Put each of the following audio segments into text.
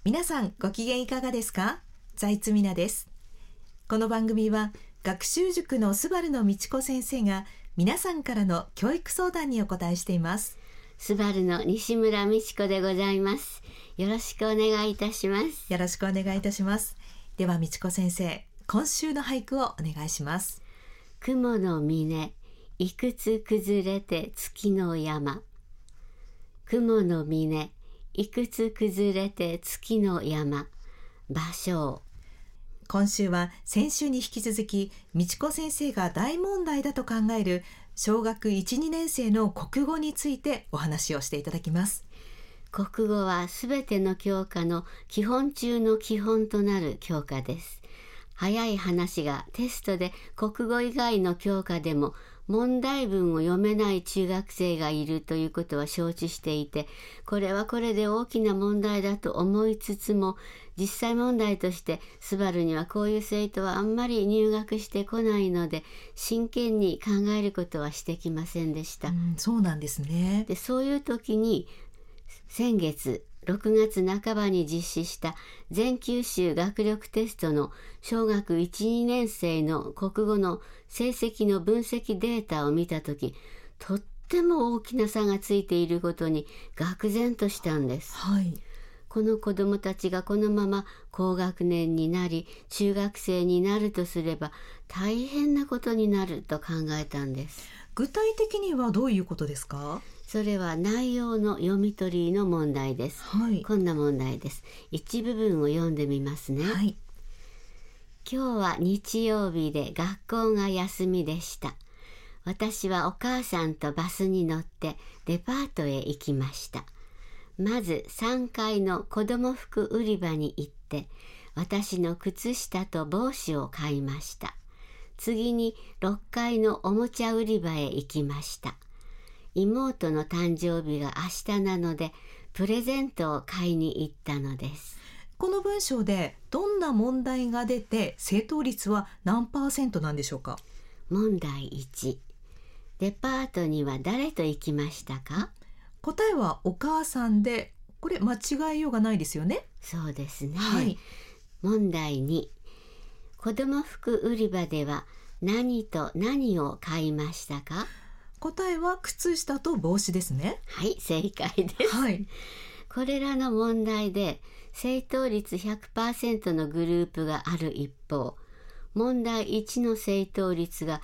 皆さんご機嫌いかがですか？財津美奈です。この番組は学習塾のスバルの道子先生が皆さんからの教育相談にお答えしています。 スバルの西村美智子でございます。よろしくお願いいたします。 よろしくお願いいたします。では道子先生、今週の俳句をお願いします。 雲の峰いくつ崩れて月の山。雲の峰いくつ崩れて月の山。芭蕉。 今週は先週に引き続き道子先生が大問題だと考える小学 1,2 年生の国語についてお話をしていただきます。 国語はすべての教科の基本中の基本となる教科です。早い話がテストで国語以外の教科でも問題文を読めない中学生がいるということは承知していて、これはこれで大きな問題だと思いつつも、実際問題としてスバルにはこういう生徒はあんまり入学してこないので、真剣に考えることはしてきませんでした。 そうなんですね。 で、そういう時に先月6月半ばに実施した全九州学力テストの小学 1,2 年生の国語の成績の分析データを見たとき、とっても大きな差がついていることに愕然としたんです。この子どもたちがこのまま高学年になり中学生になるとすれば大変なことになると考えたんです。 具体的にはどういうことですか？ それは内容の読み取りの問題です。こんな問題です。一部分を読んでみますね。今日は日曜日で学校が休みでした。私はお母さんとバスに乗ってデパートへ行きました。まず3階の子供服売り場に行って私の靴下と帽子を買いました。次に6階のおもちゃ売り場へ行きました。妹の誕生日が明日なのでプレゼントを買いに行ったのです。 この文章でどんな問題が出て正答率は何%なんでしょうか？ 問題1、デパートには誰と行きましたか？ 答えはお母さんで、これ間違えようがないですよね。 そうですね。問題2、子供服売り場では何と何を買いましたか？ 答えは靴下と帽子ですね。 はい、正解です。これらの問題で正答率 100% のグループがある一方、問題1の正答率が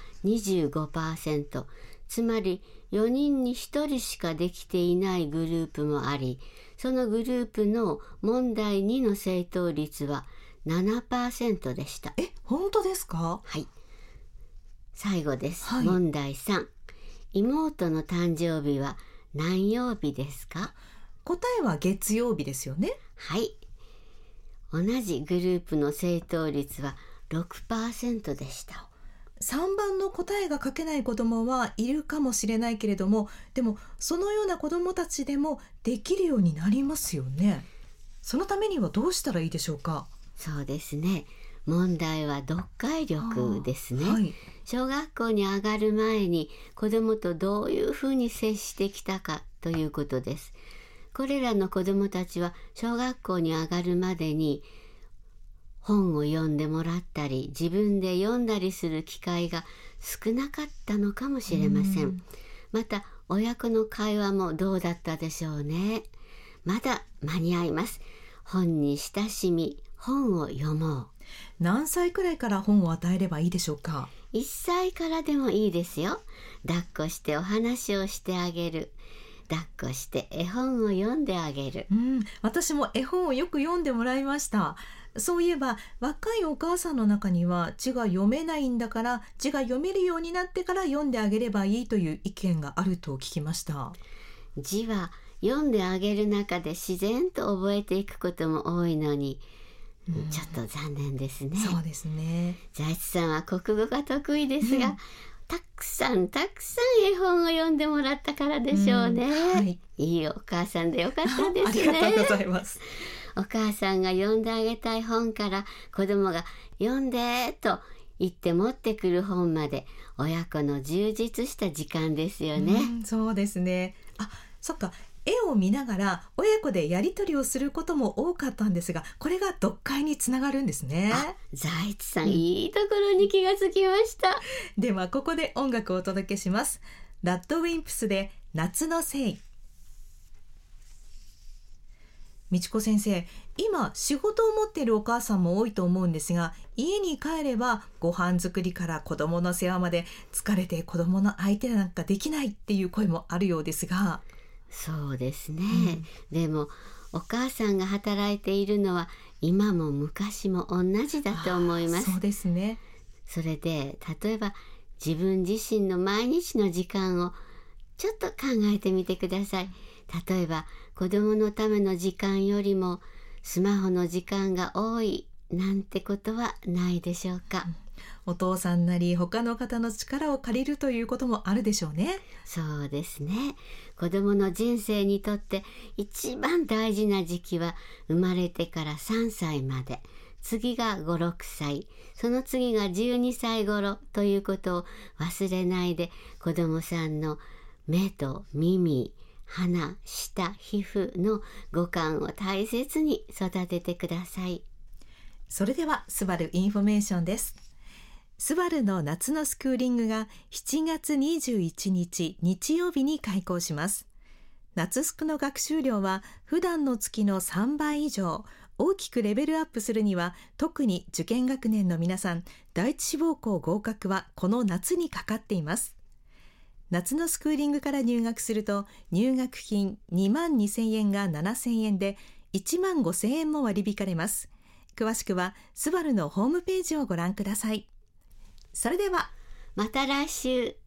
25%、つまり4人に1人しかできていないグループもあり、そのグループの問題2の正答率は 7% でした。 本当ですか？ はい。最後です。問題3、妹の誕生日は何曜日ですか？ 答えは月曜日ですよね。 はい。同じグループの正答率は 6% でした。 3番の答えが書けない子どもはいるかもしれないけれども、でもそのような子どもたちでもできるようになりますよね。そのためにはどうしたらいいでしょうか？ そうですね。問題は読解力ですね。小学校に上がる前に子どもとどういうふうに接してきたかということです。これらの子どもたちは小学校に上がるまでに本を読んでもらったり自分で読んだりする機会が少なかったのかもしれません。また親子の会話もどうだったでしょうね。まだ間に合います。本に親しみ、本を読もう。 何歳くらいから本を与えればいいでしょうか ？1歳からでもいいですよ。抱っこしてお話をしてあげる。抱っこして絵本を読んであげる。 私も絵本をよく読んでもらいました。そういえば若いお母さんの中には字が読めないんだから字が読めるようになってから読んであげればいいという意見があると聞きました。 字は読んであげる中で自然と覚えていくことも多いのに、ちょっと残念ですね。 そうですね。 財津さんは国語が得意ですが、たくさん絵本を読んでもらったからでしょうね。いいお母さんでよかったですね。 ありがとうございます。 お母さんが読んであげたい本から子供が読んでと言って持ってくる本まで親子の充実した時間ですよね。 そうですね。そっか、 絵を見ながら親子でやり取りをすることも多かったんですが、これが読解につながるんですね。 財津さん、いいところに気がつきました。 ではここで音楽をお届けします。ラッドウィンプスで夏のせい。美智子先生、今仕事を持っているお母さんも多いと思うんですが、家に帰ればご飯作りから子供の世話まで疲れて子供の相手なんかできないっていう声もあるようですが。 そうですね、でもお母さんが働いているのは今も昔も同じだと思います。 そうですね。 それで例えば自分自身の毎日の時間をちょっと考えてみてください。例えば子供のための時間よりもスマホの時間が多いなんてことはないでしょうか。 お父さんなり他の方の力を借りるということもあるでしょうね。 そうですね。子供の人生にとって一番大事な時期は生まれてから3歳まで、次が5、6歳、その次が12歳頃ということを忘れないで、子供さんの目と耳、鼻、舌、皮膚の五感を大切に育ててください。 それではスバルインフォメーションです。スバルの夏のスクーリングが7月21日日曜日に開講します。夏スクの学習量は普段の月の3倍以上、大きくレベルアップするには特に受験学年の皆さん、第一志望校合格はこの夏にかかっています。夏のスクーリングから入学すると入学金22,000円が7,000円で15,000円も割り引かれます。詳しくはスバルのホームページをご覧ください。それではまた来週。